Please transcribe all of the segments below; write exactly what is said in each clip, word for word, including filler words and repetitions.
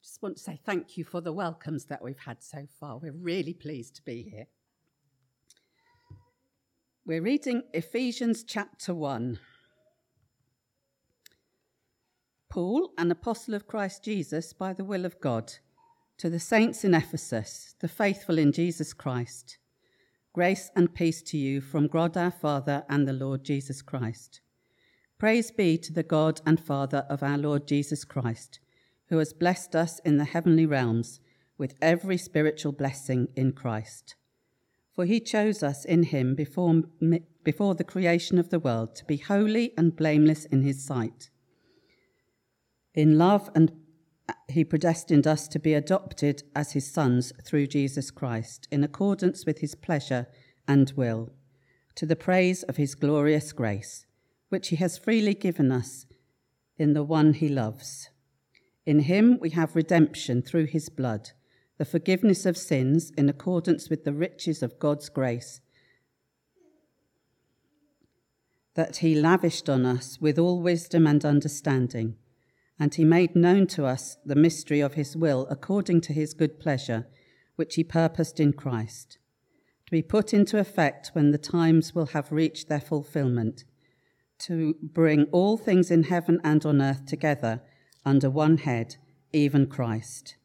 just want to say thank you for the welcomes that we've had so far. We're really pleased to be here. We're reading Ephesians chapter one. Paul, an apostle of Christ Jesus by the will of God, to the saints in Ephesus, the faithful in Jesus Christ, grace and peace to you from God our Father and the Lord Jesus Christ. Praise be to the God and Father of our Lord Jesus Christ, who has blessed us in the heavenly realms with every spiritual blessing in Christ. For he chose us in him before, before the creation of the world to be holy and blameless in his sight. In love, and he predestined us to be adopted as his sons through Jesus Christ, in accordance with his pleasure and will, to the praise of his glorious grace, which he has freely given us in the one he loves. In him we have redemption through his blood, the forgiveness of sins in accordance with the riches of God's grace that he lavished on us with all wisdom and understanding. And he made known to us the mystery of his will according to his good pleasure, which he purposed in Christ, to be put into effect when the times will have reached their fulfillment, to bring all things in heaven and on earth together under one head, even Christ.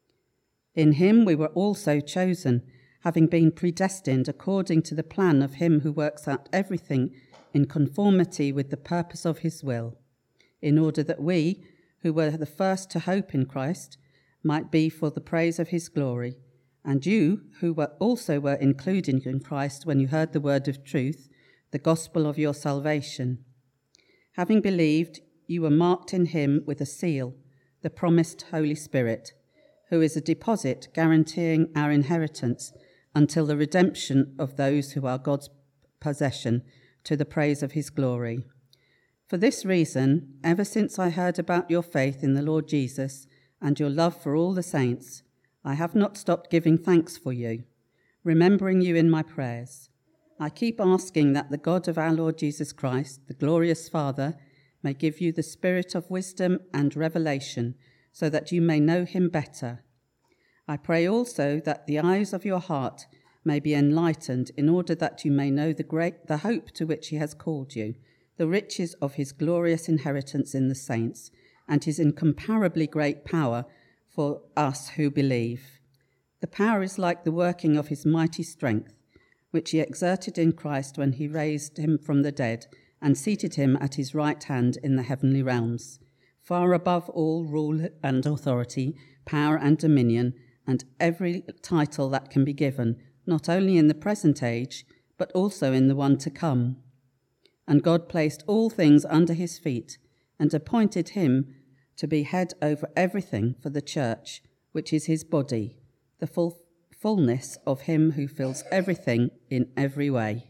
In him we were also chosen, having been predestined according to the plan of him who works out everything in conformity with the purpose of his will, in order that we, who were the first to hope in Christ, might be for the praise of his glory. And you, who were also were included in Christ when you heard the word of truth, the gospel of your salvation. Having believed, you were marked in him with a seal, the promised Holy Spirit, who is a deposit guaranteeing our inheritance until the redemption of those who are God's possession, to the praise of his glory. For this reason, ever since I heard about your faith in the Lord Jesus and your love for all the saints, I have not stopped giving thanks for you, remembering you in my prayers. I keep asking that the God of our Lord Jesus Christ, the glorious Father, may give you the spirit of wisdom and revelation, so that you may know him better. I pray also that the eyes of your heart may be enlightened, in order that you may know the great the hope to which he has called you, the riches of his glorious inheritance in the saints, and his incomparably great power for us who believe. The power is like the working of his mighty strength, which he exerted in Christ when he raised him from the dead and seated him at his right hand in the heavenly realms, far above all rule and authority, power and dominion, and every title that can be given, not only in the present age, but also in the one to come. And God placed all things under his feet and appointed him to be head over everything for the church, which is his body, the full fullness of him who fills everything in every way.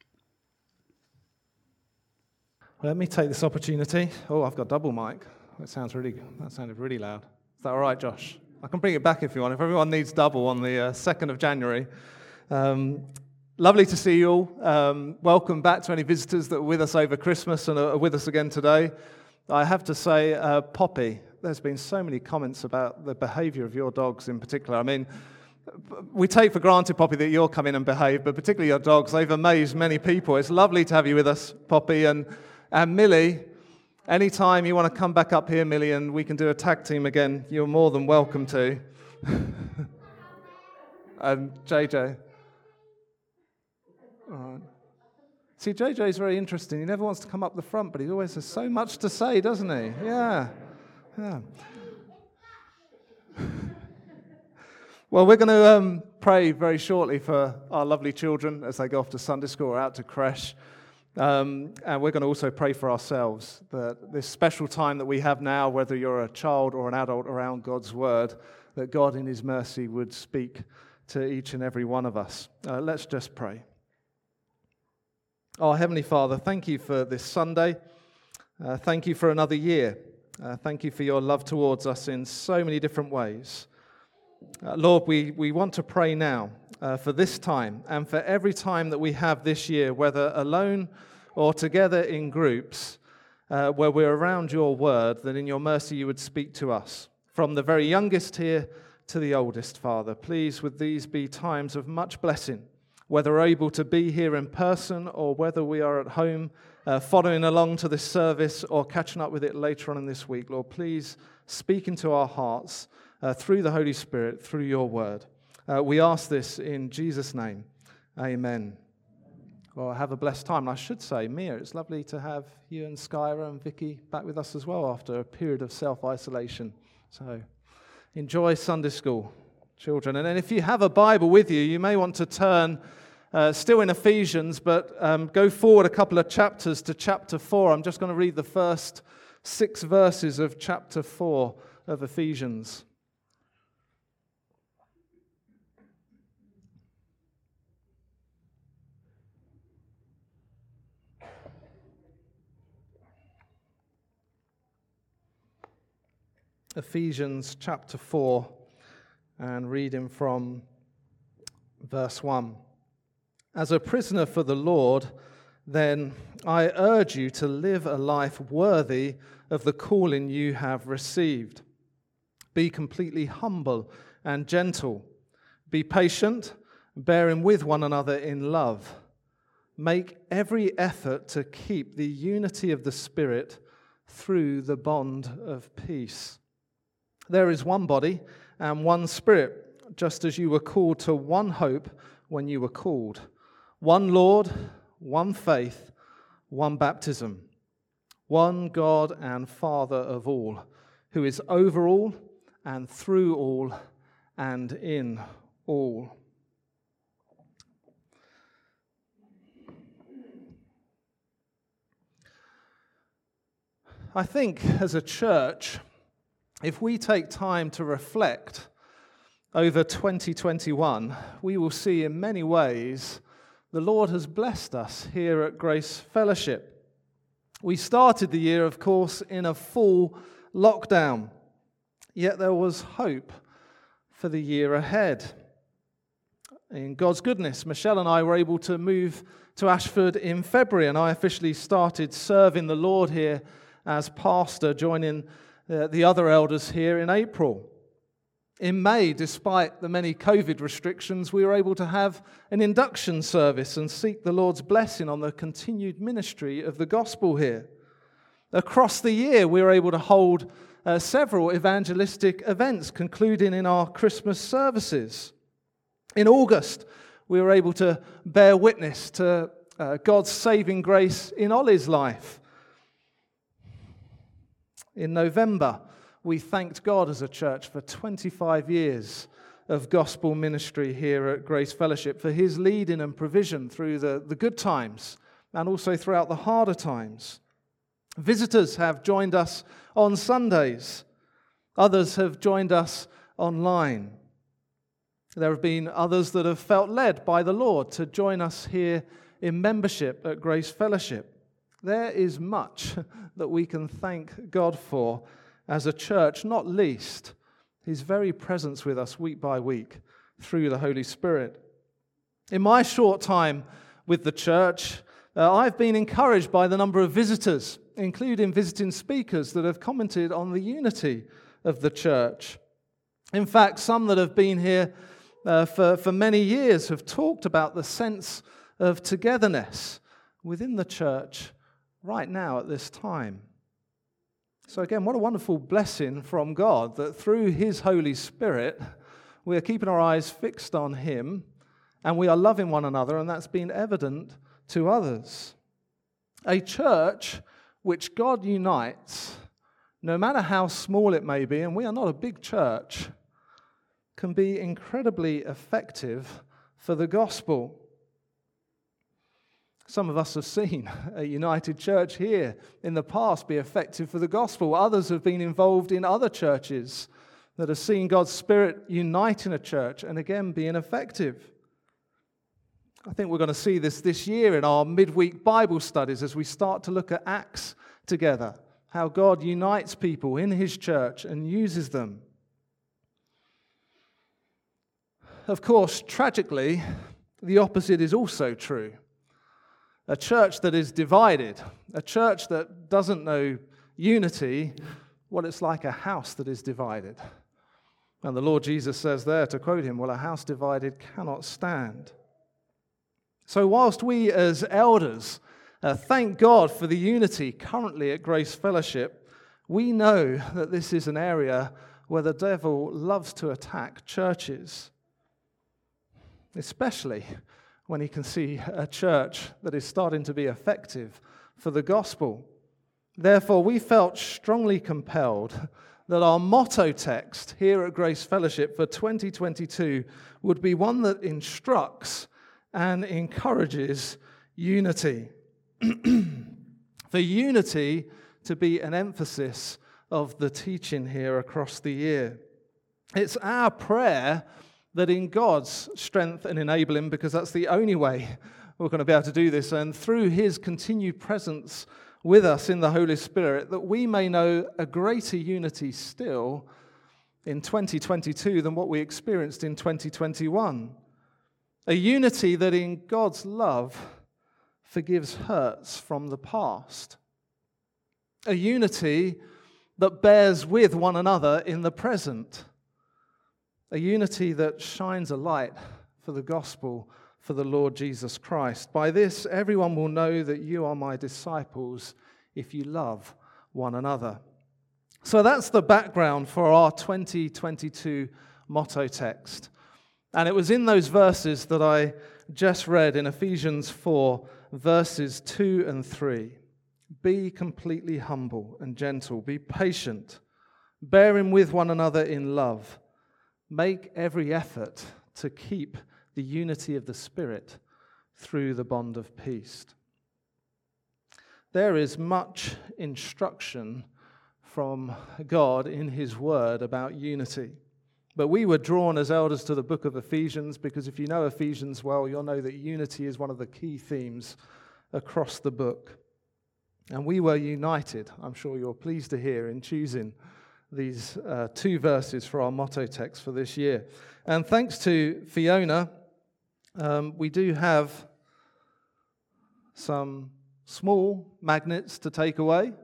Let me take this opportunity. Oh, I've got double mic. That sounds really good. That sounded really loud. Is that all right, Josh? I can bring it back if you want. If everyone needs double on the uh, second of January. Um, lovely to see you all. Um, welcome back to any visitors that were with us over Christmas and are with us again today. I have to say, uh, Poppy, there's been so many comments about the behaviour of your dogs in particular. I mean, we take for granted, Poppy, that you'll come in and behave, but particularly your dogs, they've amazed many people. It's lovely to have you with us, Poppy. And, and Millie, anytime you want to come back up here, Millie, and we can do a tag team again, you're more than welcome to. And J J. All right. See, J J's very interesting. He never wants to come up the front, but he always has so much to say, doesn't he? Yeah. Yeah. Well, we're going to um, pray very shortly for our lovely children as they go off to Sunday school or out to creche. Um, and we're going to also pray for ourselves, that this special time that we have now, whether you're a child or an adult around God's word, that God in his mercy would speak to each and every one of us. Uh, let's just pray. Oh, Heavenly Father, thank you for this Sunday. Uh, thank you for another year. Uh, thank you for your love towards us in so many different ways. Uh, Lord, we, we want to pray now uh, for this time and for every time that we have this year, whether alone or together in groups, uh, where we're around your word, that in your mercy you would speak to us. from the very youngest here to the oldest, Father. Please, would these be times of much blessing, whether we're able to be here in person or whether we are at home uh, following along to this service or catching up with it later on in this week. Lord, please speak into our hearts uh, through the Holy Spirit, through your word. Uh, we ask this in Jesus' name. Amen. Well, have a blessed time. And I should say, Mia, it's lovely to have you and Skyra and Vicky back with us as well after a period of self-isolation. So enjoy Sunday school, children. And then if you have a Bible with you, you may want to turn, uh, still in Ephesians, but um, go forward a couple of chapters to chapter four. I'm just going to read the first six verses of chapter four of Ephesians. Ephesians chapter four, and reading from verse one. As a prisoner for the Lord, then I urge you to live a life worthy of the calling you have received. Be completely humble and gentle. Be patient, bearing with one another in love. Make every effort to keep the unity of the Spirit through the bond of peace. There is one body and one Spirit, just as you were called to one hope when you were called. One Lord, one faith, one baptism. One God and Father of all, who is over all and through all and in all. I think as a church, if we take time to reflect over twenty twenty-one, we will see in many ways the Lord has blessed us here at Grace Fellowship. We started the year, of course, in a full lockdown, yet there was hope for the year ahead. In God's goodness, Michelle and I were able to move to Ashford in February, and I officially started serving the Lord here as pastor, joining Uh, the other elders here in April. In May, despite the many COVID restrictions, we were able to have an induction service and seek the Lord's blessing on the continued ministry of the gospel here. Across the year, we were able to hold uh, several evangelistic events, concluding in our Christmas services. In August, we were able to bear witness to uh, God's saving grace in Ollie's life. In November, we thanked God as a church for twenty-five years of gospel ministry here at Grace Fellowship, for his leading and provision through the, the good times and also throughout the harder times. Visitors have joined us on Sundays. Others have joined us online. There have been others that have felt led by the Lord to join us here in membership at Grace Fellowship. There is much that we can thank God for as a church, not least his very presence with us week by week through the Holy Spirit. In my short time with the church, uh, I've been encouraged by the number of visitors, including visiting speakers that have commented on the unity of the church. In fact, some that have been here uh, for, for many years have talked about the sense of togetherness within the church right now at this time. So again, what a wonderful blessing from God that through his Holy Spirit, we are keeping our eyes fixed on him and we are loving one another, and that's been evident to others. A church which God unites, no matter how small it may be, and we are not a big church, can be incredibly effective for the gospel. Some of us have seen a united church here in the past be effective for the gospel. Others have been involved in other churches that have seen God's Spirit unite in a church and again being effective. I think we're going to see this this year in our midweek Bible studies as we start to look at Acts together, how God unites people in his church and uses them. Of course, tragically, the opposite is also true. A church that is divided, a church that doesn't know unity, what it's like a house that is divided. And the Lord Jesus says there, to quote him, well, a house divided cannot stand. So whilst we as elders uh, thank God for the unity currently at Grace Fellowship, we know that this is an area where the devil loves to attack churches, especially when he can see a church that is starting to be effective for the gospel. Therefore, we felt strongly compelled that our motto text here at Grace Fellowship for twenty twenty-two would be one that instructs and encourages unity. For unity to be an emphasis of the teaching here across the year. It's our prayer that in God's strength and enabling, because that's the only way we're going to be able to do this, and through his continued presence with us in the Holy Spirit, that we may know a greater unity still in twenty twenty-two than what we experienced in twenty twenty-one. A unity that in God's love forgives hurts from the past. A unity that bears with one another in the present. A unity that shines a light for the gospel, for the Lord Jesus Christ. By this, everyone will know that you are my disciples if you love one another. So that's the background for our twenty twenty-two motto text. And it was in those verses that I just read in Ephesians four, verses two and three. Be completely humble and gentle. Be patient, bearing with one another in love. Make every effort to keep the unity of the Spirit through the bond of peace. There is much instruction from God in his word about unity. But we were drawn as elders to the book of Ephesians because if you know Ephesians well, you'll know that unity is one of the key themes across the book. And we were united, I'm sure you're pleased to hear, in choosing these uh, two verses for our motto text for this year. And thanks to Fiona, um, we do have some small magnets to take away.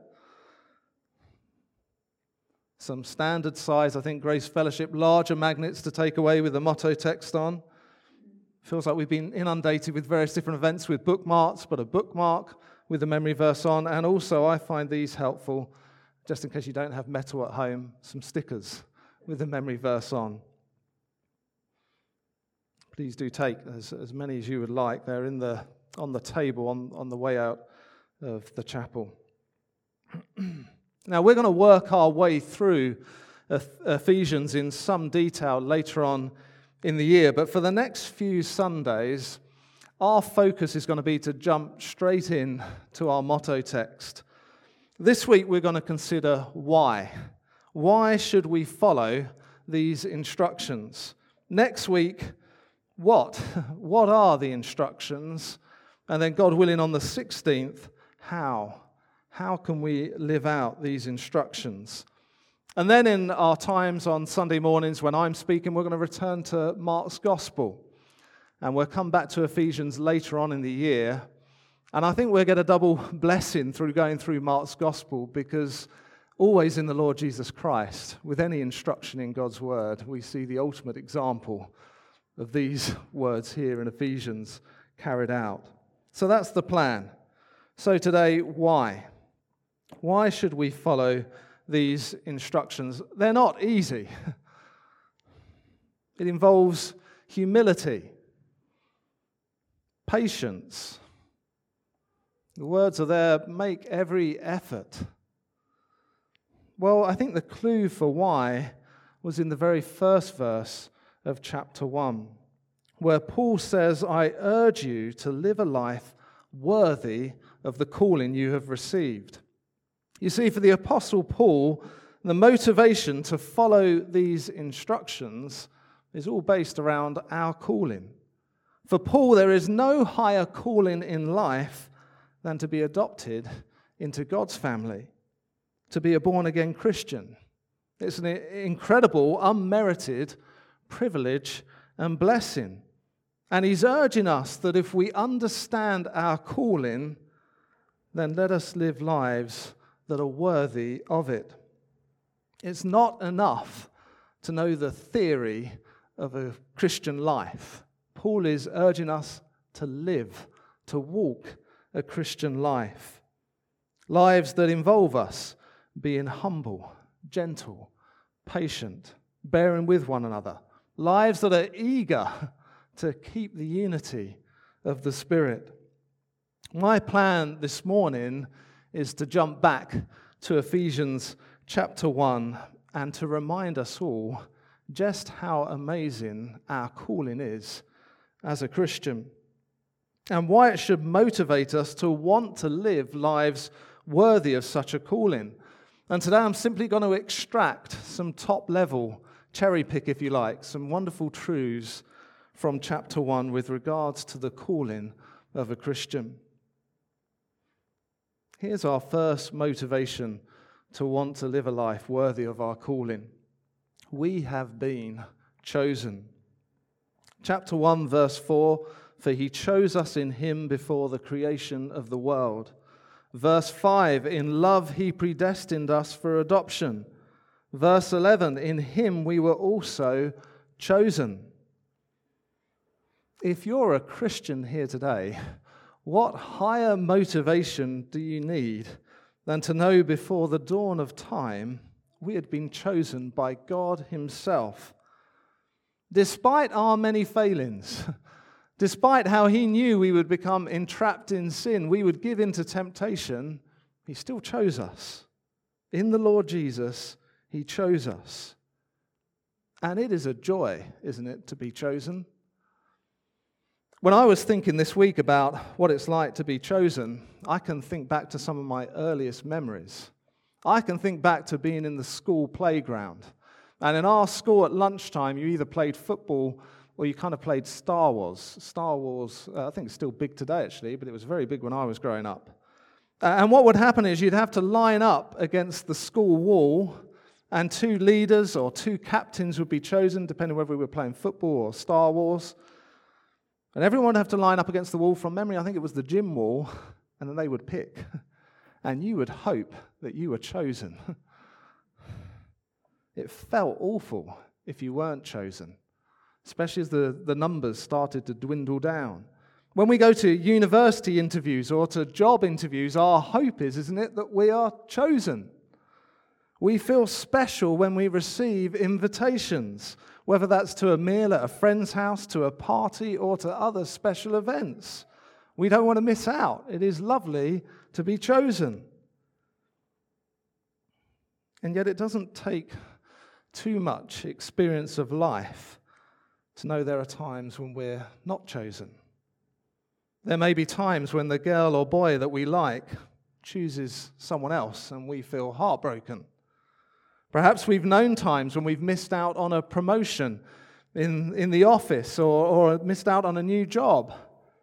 Some standard size, I think, Grace Fellowship, larger magnets to take away with the motto text on. Feels like we've been inundated with various different events with bookmarks, but a bookmark with the memory verse on. And also, I find these helpful, just in case you don't have metal at home, some stickers with the memory verse on. Please do take as, as many as you would like. They're in the on the table on, on the way out of the chapel. Now, we're going to work our way through Ephesians in some detail later on in the year, but for the next few Sundays, our focus is going to be to jump straight in to our motto text. This week, we're going to consider why. Why should we follow these instructions? Next week, what? What are the instructions? And then, God willing, on the sixteenth, how? How can we live out these instructions? And then in our times on Sunday mornings when I'm speaking, we're going to return to Mark's Gospel. And we'll come back to Ephesians later on in the year. And I think we'll get a double blessing through going through Mark's Gospel because always in the Lord Jesus Christ, with any instruction in God's Word, we see the ultimate example of these words here in Ephesians carried out. So that's the plan. So today, why? Why should we follow these instructions? They're not easy. It involves humility, patience. The words are there, make every effort. Well, I think the clue for why was in the very first verse of chapter one, where Paul says, I urge you to live a life worthy of the calling you have received. You see, for the Apostle Paul, the motivation to follow these instructions is all based around our calling. For Paul, there is no higher calling in life than to be adopted into God's family, to be a born-again Christian. It's an incredible, unmerited privilege and blessing. And he's urging us that if we understand our calling, then let us live lives that are worthy of it. It's not enough to know the theory of a Christian life. Paul is urging us to live, to walk a Christian life. Lives that involve us being humble, gentle, patient, bearing with one another. Lives that are eager to keep the unity of the Spirit. My plan this morning is to jump back to Ephesians chapter one and to remind us all just how amazing our calling is as a Christian and why it should motivate us to want to live lives worthy of such a calling. And today I'm simply going to extract some top-level, cherry pick if you like, some wonderful truths from chapter one with regards to the calling of a Christian. Here's our first motivation to want to live a life worthy of our calling. We have been chosen. Chapter one, verse four, for he chose us in him before the creation of the world. Verse five, in love he predestined us for adoption. Verse eleven, in him we were also chosen. If you're a Christian here today, what higher motivation do you need than to know before the dawn of time we had been chosen by God himself? Despite our many failings, despite how he knew we would become entrapped in sin, we would give in to temptation, he still chose us. In the Lord Jesus, he chose us. And it is a joy, isn't it, to be chosen? When I was thinking this week about what it's like to be chosen, I can think back to some of my earliest memories. I can think back to being in the school playground. And in our school at lunchtime, you either played football or you kind of played Star Wars. Star Wars, uh, I think it's still big today actually, but it was very big when I was growing up. Uh, and what would happen is you'd have to line up against the school wall, and two leaders or two captains would be chosen, depending whether we were playing football or Star Wars. And everyone would have to line up against the wall from memory. I think it was the gym wall, and then they would pick. And you would hope that you were chosen. It felt awful if you weren't chosen, especially as the, the numbers started to dwindle down. When we go to university interviews or to job interviews, our hope is, isn't it, that we are chosen. We feel special when we receive invitations, whether that's to a meal at a friend's house, to a party, or to other special events. We don't want to miss out. It is lovely to be chosen. And yet it doesn't take too much experience of life to know there are times when we're not chosen. There may be times when the girl or boy that we like chooses someone else and we feel heartbroken. Perhaps we've known times when we've missed out on a promotion in, in the office or, or missed out on a new job.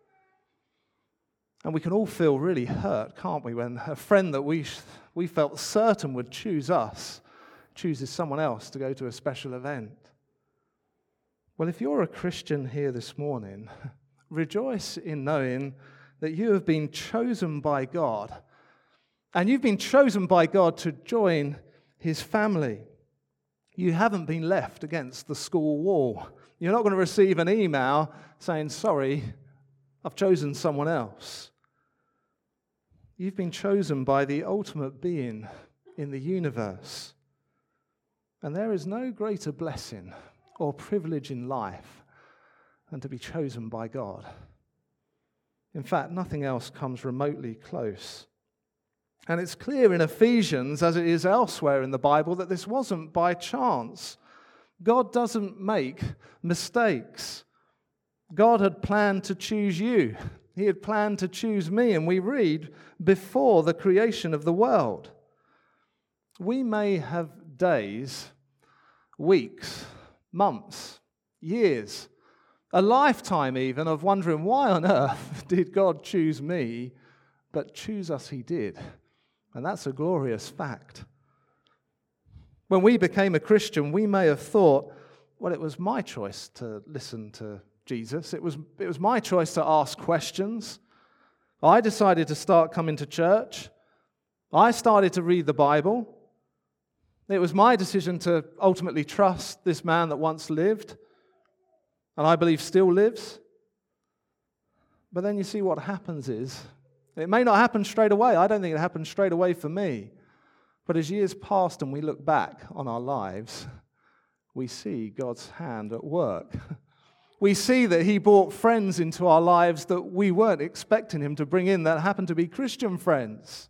And we can all feel really hurt, can't we, when a friend that we, we felt certain would choose us chooses someone else to go to a special event. Well, if you're a Christian here this morning, rejoice in knowing that you have been chosen by God, and you've been chosen by God to join his family. You haven't been left against the school wall. You're not going to receive an email saying, sorry, I've chosen someone else. You've been chosen by the ultimate being in the universe. And there is no greater blessing or privilege in life than to be chosen by God. In fact, nothing else comes remotely close. And it's clear in Ephesians, as it is elsewhere in the Bible, that this wasn't by chance. God doesn't make mistakes. God had planned to choose you. He had planned to choose me, and we read, before the creation of the world. We may have days, weeks, months, years, a lifetime even of wondering why on earth did God choose me, but choose us he did. And that's a glorious fact. When we became a Christian, we may have thought, well, it was my choice to listen to Jesus. It was, it was my choice to ask questions. I decided to start coming to church. I started to read the Bible. It was my decision to ultimately trust this man that once lived, and I believe still lives. But then you see what happens is, it may not happen straight away. I don't think it happened straight away for me. But as years passed and we look back on our lives, we see God's hand at work. We see that he brought friends into our lives that we weren't expecting him to bring in, that happened to be Christian friends.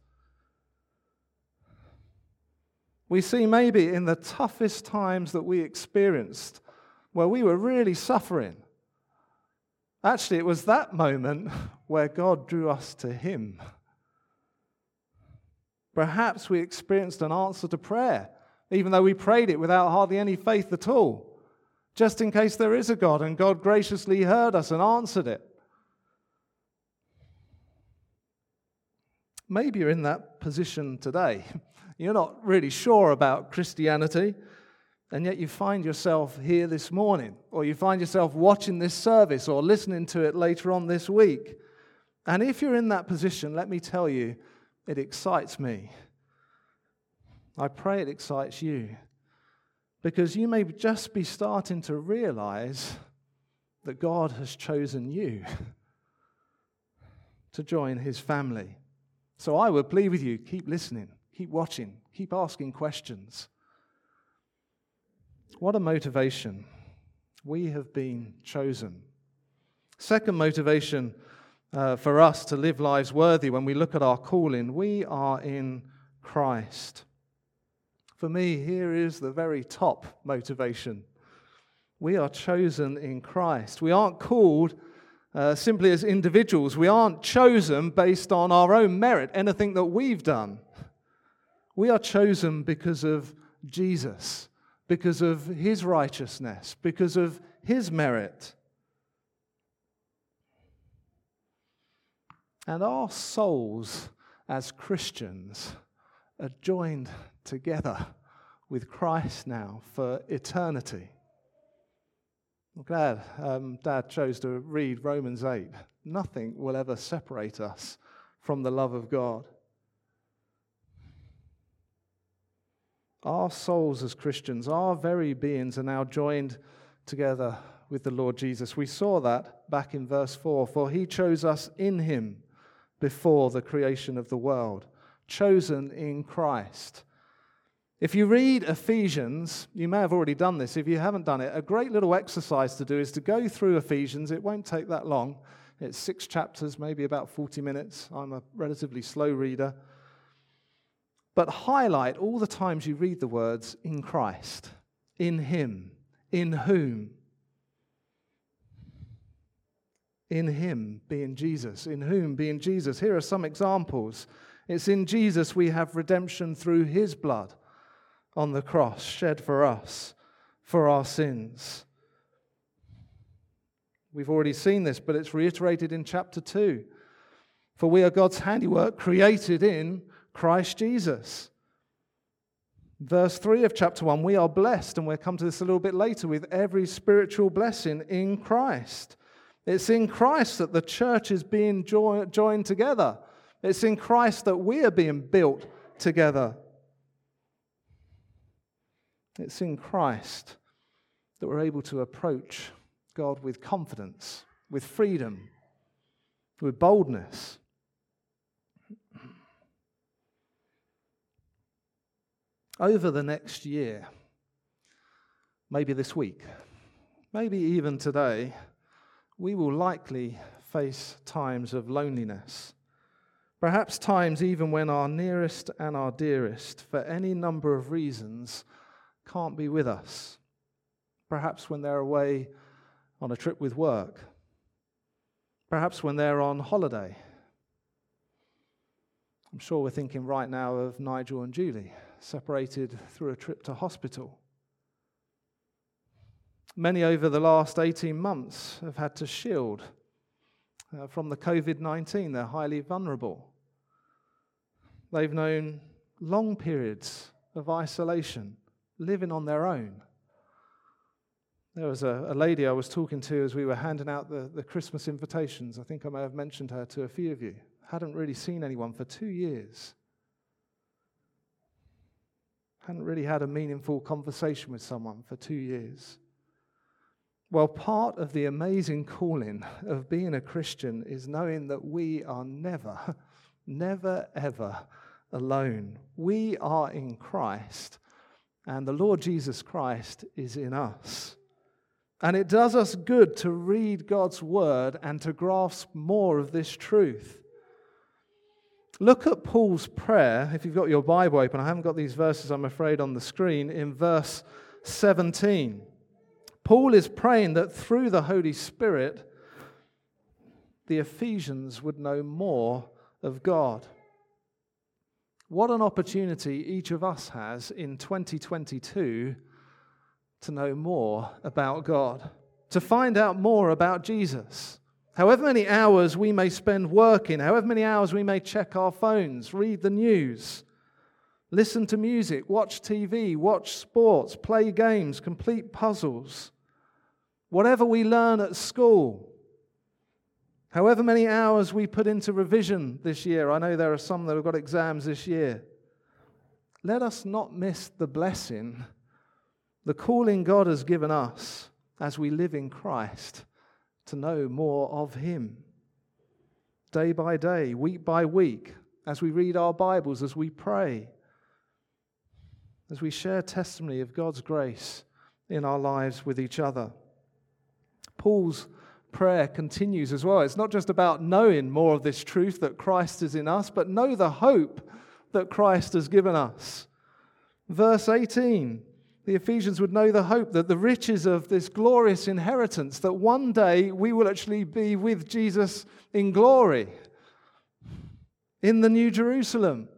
We see maybe in the toughest times that we experienced, where we were really suffering, actually it was that moment where God drew us to him. Perhaps we experienced an answer to prayer, even though we prayed it without hardly any faith at all, just in case there is a God, and God graciously heard us and answered it. Maybe you're in that position today. You're not really sure about Christianity, and yet you find yourself here this morning, or you find yourself watching this service or listening to it later on this week. And if you're in that position, let me tell you, it excites me. I pray it excites you, because you may just be starting to realize that God has chosen you to join his family. So I would plead with you, keep listening. Keep watching. Keep asking questions. What a motivation. We have been chosen. Second motivation uh, for us to live lives worthy when we look at our calling, we are in Christ. For me, here is the very top motivation. We are chosen in Christ. We aren't called uh, simply as individuals. We aren't chosen based on our own merit, anything that we've done. We are chosen because of Jesus, because of his righteousness, because of his merit. And our souls as Christians are joined together with Christ now for eternity. I'm glad um, Dad chose to read Romans eight. Nothing will ever separate us from the love of God. Our souls as Christians, our very beings are now joined together with the Lord Jesus. We saw that back in verse four. For he chose us in him before the creation of the world, chosen in Christ. If you read Ephesians, you may have already done this. If you haven't done it, a great little exercise to do is to go through Ephesians. It won't take that long. It's six chapters, maybe about forty minutes. I'm a relatively slow reader. But highlight all the times you read the words in Christ, in him, in whom. In him being Jesus, in whom being Jesus. Here are some examples. It's in Jesus we have redemption through his blood on the cross, shed for us, for our sins. We've already seen this, but it's reiterated in chapter two. For we are God's handiwork, created in Christ Jesus. Verse three of chapter one, we are blessed, and we'll come to this a little bit later, with every spiritual blessing in Christ. It's in Christ that the church is being jo- joined together. It's in Christ that we are being built together. It's in Christ that we're able to approach God with confidence, with freedom, with boldness. Over the next year, maybe this week, maybe even today, we will likely face times of loneliness. Perhaps times even when our nearest and our dearest, for any number of reasons, can't be with us. Perhaps when they're away on a trip with work. Perhaps when they're on holiday. I'm sure we're thinking right now of Nigel and Julie, separated through a trip to hospital. Many over the last eighteen months have had to shield uh, from the covid nineteen. They're highly vulnerable. They've known long periods of isolation, living on their own. There was a, a lady I was talking to as we were handing out the, the Christmas invitations. I think I may have mentioned her to a few of you. Hadn't really seen anyone for two years. Hadn't really had a meaningful conversation with someone for two years. Well, part of the amazing calling of being a Christian is knowing that we are never, never, ever alone. We are in Christ, and the Lord Jesus Christ is in us. And it does us good to read God's word and to grasp more of this truth. Look at Paul's prayer, if you've got your Bible open. I haven't got these verses, I'm afraid, on the screen, in verse seventeen. Paul is praying that through the Holy Spirit, the Ephesians would know more of God. What an opportunity each of us has in twenty twenty-two to know more about God, to find out more about Jesus. However many hours we may spend working, however many hours we may check our phones, read the news, listen to music, watch T V, watch sports, play games, complete puzzles, whatever we learn at school, however many hours we put into revision this year. I know there are some that have got exams this year. Let us not miss the blessing, the calling God has given us as we live in Christ to know more of Him. Day by day, week by week, as we read our Bibles, as we pray, as we share testimony of God's grace in our lives with each other. Paul's prayer continues as well. It's not just about knowing more of this truth that Christ is in us, but know the hope that Christ has given us. Verse eighteen, the Ephesians would know the hope, that the riches of this glorious inheritance, that one day we will actually be with Jesus in glory, in the New Jerusalem.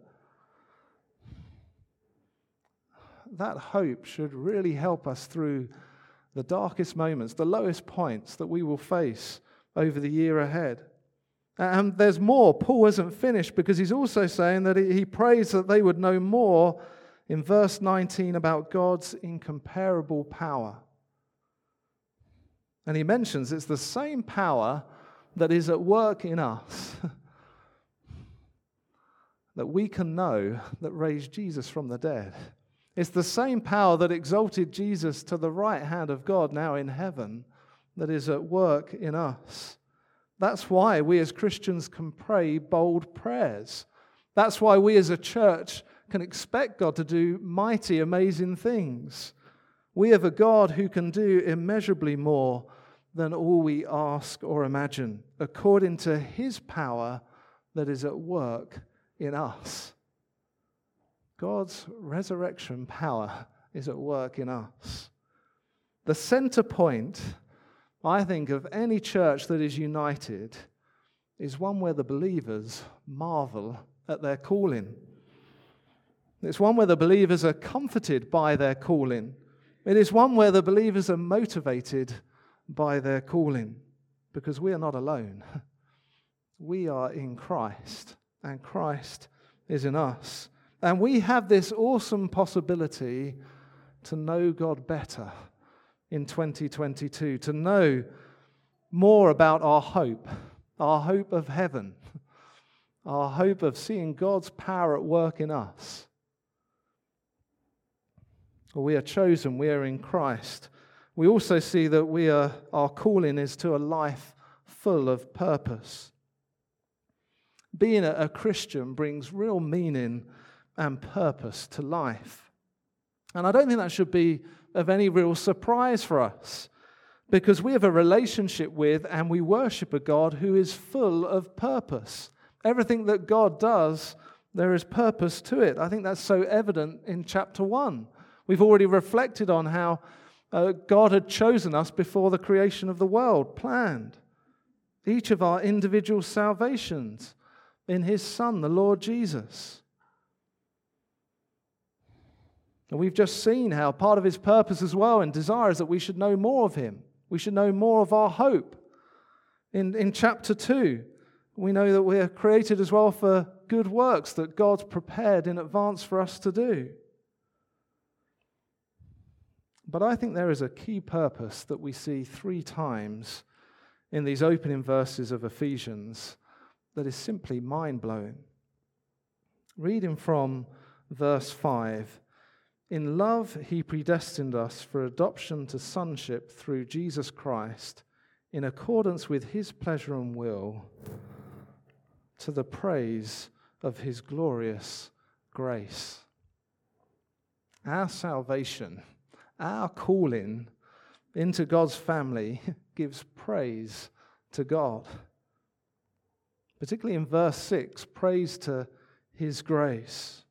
That hope should really help us through the darkest moments, the lowest points that we will face over the year ahead. And there's more. Paul hasn't finished, because he's also saying that he prays that they would know more in verse nineteen about God's incomparable power. And he mentions it's the same power that is at work in us that we can know that raised Jesus from the dead. It's the same power that exalted Jesus to the right hand of God now in heaven that is at work in us. That's why we as Christians can pray bold prayers. That's why we as a church can expect God to do mighty, amazing things. We have a God who can do immeasurably more than all we ask or imagine, according to His power that is at work in us. God's resurrection power is at work in us. The center point, I think, of any church that is united is one where the believers marvel at their calling. It's one where the believers are comforted by their calling. It is one where the believers are motivated by their calling, because we are not alone. We are in Christ, and Christ is in us. And we have this awesome possibility to know God better in twenty twenty-two, to know more about our hope, our hope of heaven, our hope of seeing God's power at work in us. We are chosen, we are in Christ. We also see that we are, our calling is to a life full of purpose. Being a, a Christian brings real meaning and purpose to life. And I don't think that should be of any real surprise for us, because we have a relationship with and we worship a God who is full of purpose. Everything that God does, there is purpose to it. I think that's so evident in chapter one. We've already reflected on how uh, God had chosen us before the creation of the world, planned each of our individual salvations in His Son, the Lord Jesus. And we've just seen how part of His purpose as well and desire is that we should know more of Him. We should know more of our hope. In, in chapter two, we know that we are created as well for good works that God's prepared in advance for us to do. But I think there is a key purpose that we see three times in these opening verses of Ephesians that is simply mind-blowing. Reading from verse five, In love, he predestined us for adoption to sonship through Jesus Christ, in accordance with his pleasure and will, to the praise of his glorious grace. Our salvation, our calling into God's family gives praise to God. Particularly in verse six, praise to his grace.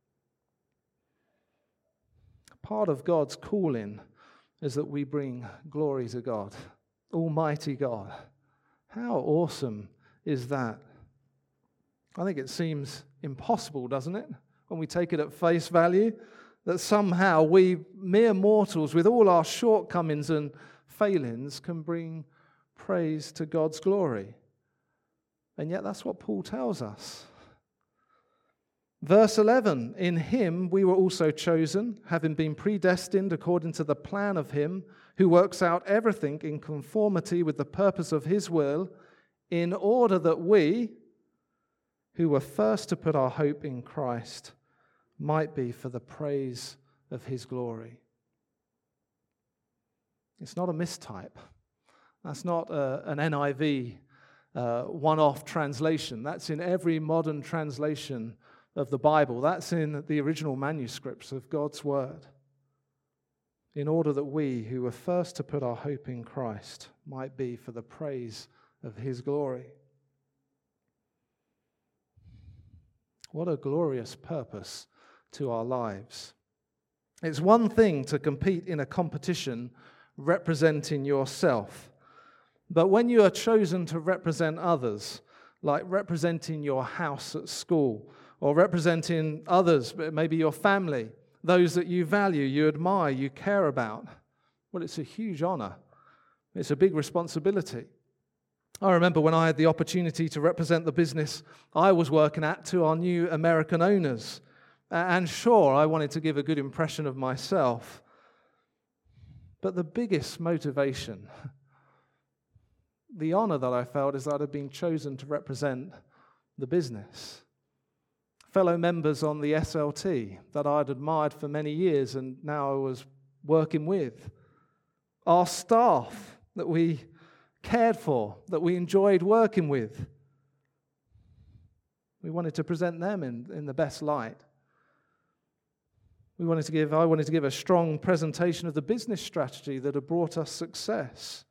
Part of God's calling is that we bring glory to God, Almighty God. How awesome is that? I think it seems impossible, doesn't it, when we take it at face value, that somehow we mere mortals with all our shortcomings and failings can bring praise to God's glory. And yet that's what Paul tells us. Verse eleven, in him we were also chosen, having been predestined according to the plan of him who works out everything in conformity with the purpose of his will, in order that we, who were first to put our hope in Christ, might be for the praise of his glory. It's not a mistype. That's not a, an N I V uh, one-off translation. That's in every modern translation of the Bible. That's in the original manuscripts of God's Word. In order that we, who were first to put our hope in Christ, might be for the praise of his glory. What a glorious purpose to our lives. It's one thing to compete in a competition representing yourself, but when you are chosen to represent others, like representing your house at school, or representing others, maybe your family, those that you value, you admire, you care about, well, it's a huge honor. It's a big responsibility. I remember when I had the opportunity to represent the business I was working at to our new American owners. And sure, I wanted to give a good impression of myself. But the biggest motivation, the honor that I felt, is that I'd been chosen to represent the business. Fellow members on the S L T that I'd admired for many years and now I was working with. Our staff that we cared for, that we enjoyed working with. We wanted to present them in, in the best light. We wanted to give, I wanted to give a strong presentation of the business strategy that had brought us success.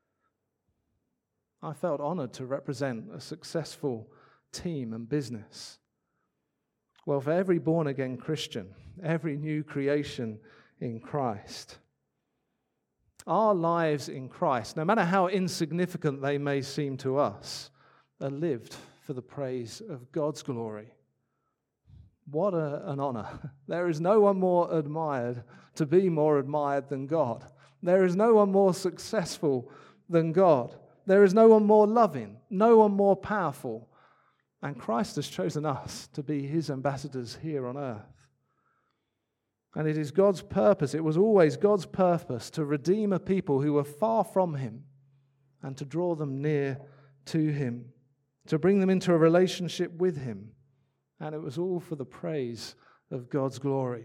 I felt honored to represent a successful team and business. Well, for every born-again Christian, every new creation in Christ, our lives in Christ, no matter how insignificant they may seem to us, are lived for the praise of God's glory. What a, an honor. There is no one more admired to be more admired than God. There is no one more successful than God. There is no one more loving, no one more powerful. And Christ has chosen us to be his ambassadors here on earth. And it is God's purpose, it was always God's purpose to redeem a people who were far from him and to draw them near to him, to bring them into a relationship with him. And it was all for the praise of God's glory.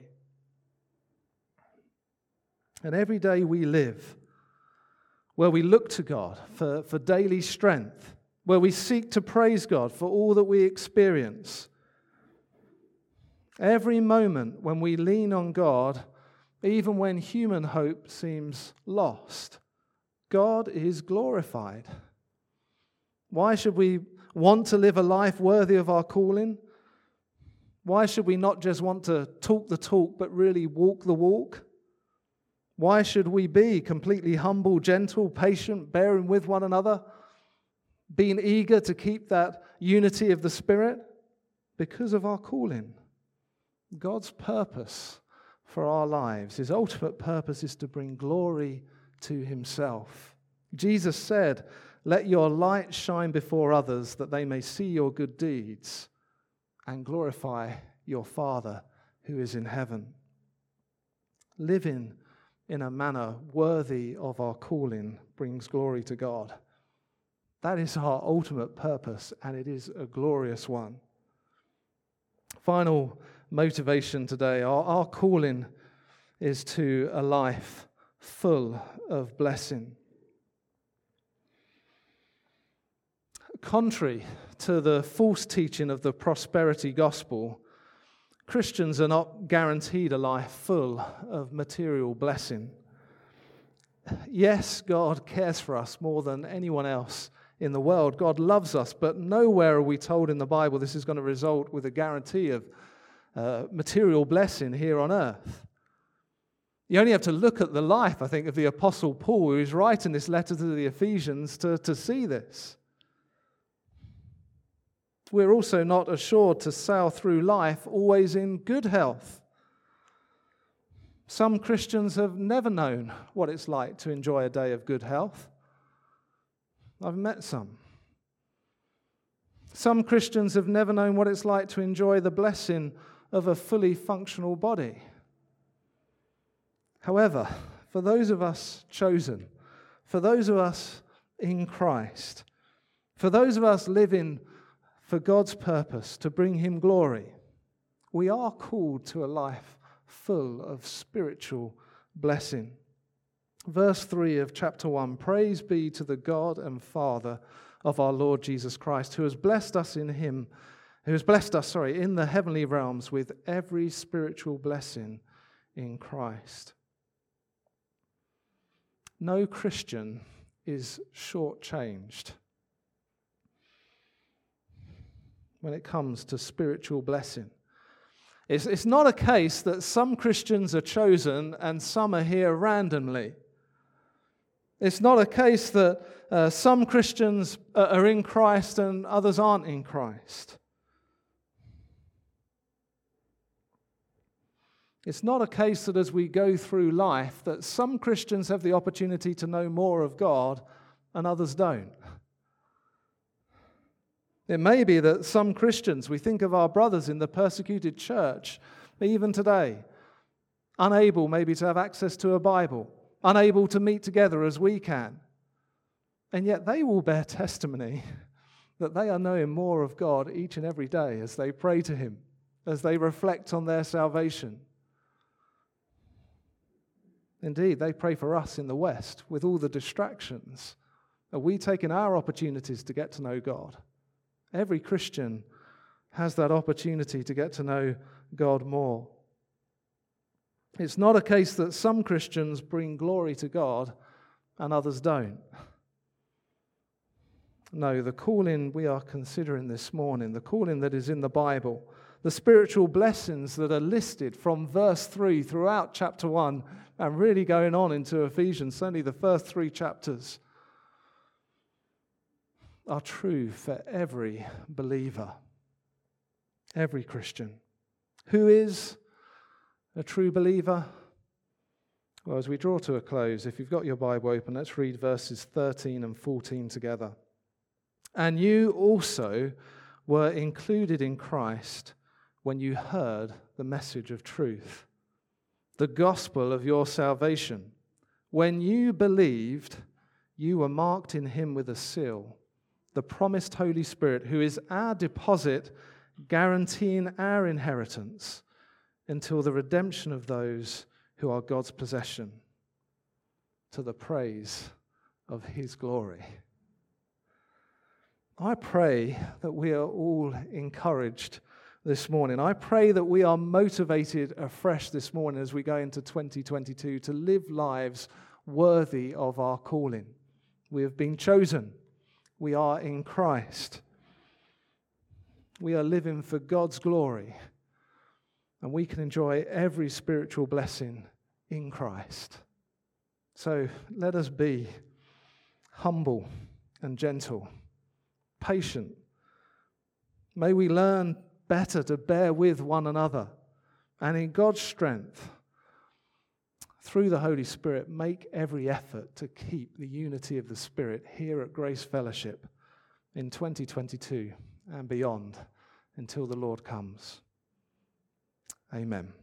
And every day we live where we look to God for, for daily strength, where we seek to praise God for all that we experience. Every moment when we lean on God, even when human hope seems lost, God is glorified. Why should we want to live a life worthy of our calling? Why should we not just want to talk the talk, but really walk the walk? Why should we be completely humble, gentle, patient, bearing with one another, being eager to keep that unity of the Spirit? Because of our calling. God's purpose for our lives, his ultimate purpose, is to bring glory to himself. Jesus said, "Let your light shine before others, that they may see your good deeds and glorify your Father who is in heaven." Living in a manner worthy of our calling brings glory to God. That is our ultimate purpose, and it is a glorious one. Final motivation today, our, our calling is to a life full of blessing. Contrary to the false teaching of the prosperity gospel, Christians are not guaranteed a life full of material blessing. Yes, God cares for us more than anyone else in the world. God loves us, but nowhere are we told in the Bible this is going to result with a guarantee of uh, material blessing here on earth. You only have to look at the life, I think, of the Apostle Paul, who is writing this letter to the Ephesians, to, to see this. We're also not assured to sail through life always in good health. Some Christians have never known what it's like to enjoy a day of good health. I've met some. Some Christians have never known what it's like to enjoy the blessing of a fully functional body. However, for those of us chosen, for those of us in Christ, for those of us living for God's purpose to bring Him glory, we are called to a life full of spiritual blessing. Verse three of chapter one, praise be to the God and Father of our Lord Jesus Christ, who has blessed us in Him, who has blessed us, sorry, in the heavenly realms with every spiritual blessing in Christ. No Christian is shortchanged when it comes to spiritual blessing. It's, it's not a case that some Christians are chosen and some are here randomly. It's not a case that uh, some Christians are in Christ and others aren't in Christ. It's not a case that as we go through life that some Christians have the opportunity to know more of God and others don't. It may be that some Christians, we think of our brothers in the persecuted church, even today, unable maybe to have access to a Bible, unable to meet together as we can. And yet they will bear testimony that they are knowing more of God each and every day as they pray to Him, as they reflect on their salvation. Indeed, they pray for us in the West with all the distractions. Are we taking our opportunities to get to know God? Every Christian has that opportunity to get to know God more. It's not a case that some Christians bring glory to God and others don't. No, the calling we are considering this morning, the calling that is in the Bible, the spiritual blessings that are listed from verse three throughout chapter one and really going on into Ephesians, certainly the first three chapters, are true for every believer, every Christian. Who is a true believer? Well, as we draw to a close, if you've got your Bible open, let's read verses thirteen and fourteen together. And you also were included in Christ when you heard the message of truth, the gospel of your salvation. When you believed, you were marked in Him with a seal, the promised Holy Spirit, who is our deposit, guaranteeing our inheritance until the redemption of those who are God's possession, to the praise of His glory. I pray that we are all encouraged this morning. I pray that we are motivated afresh this morning as we go into twenty twenty-two to live lives worthy of our calling. We have been chosen. We are in Christ. We are living for God's glory. And we can enjoy every spiritual blessing in Christ. So let us be humble and gentle, patient. May we learn better to bear with one another. And in God's strength, through the Holy Spirit, make every effort to keep the unity of the Spirit here at Grace Fellowship in twenty twenty-two and beyond until the Lord comes. Amen.